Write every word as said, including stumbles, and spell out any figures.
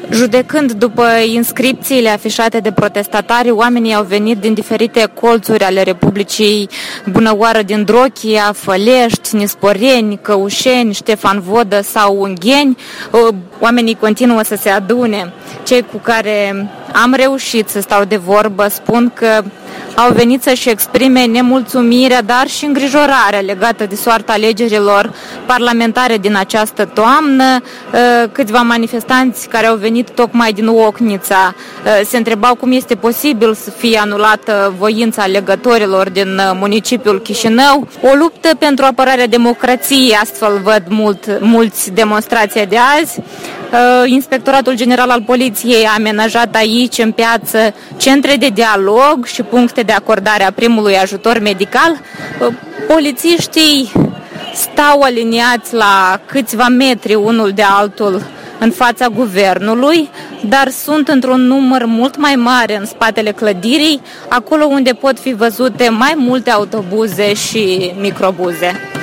Judecând după inscripțiile afișate de protestatari, oamenii au venit din diferite colțuri ale Republicii Bunăoară din Drochia, Fălești, Nisporeni, Căușeni, Ștefan Vodă sau Ungheni. Oamenii continuă să se adune. Cei cu care am reușit să stau de vorbă spun că au venit să-și exprime nemulțumirea, dar și îngrijorarea legată de soarta alegerilor parlamentare din această toamnă. Câțiva manifestanți care au venit tocmai din Ocnița se întrebau cum este posibil să fie anulată voința alegătorilor din municipiul Chișinău. O luptă pentru apărarea democrației, astfel văd mult, mulți demonstrația de azi. Inspectoratul General al Poliției a amenajat aici, în piață, centre de dialog și puncte de acordare a primului ajutor medical. Polițiștii stau aliniați la câțiva metri unul de altul în fața guvernului, dar sunt într-un număr mult mai mare în spatele clădirii, acolo unde pot fi văzute mai multe autobuze și microbuze.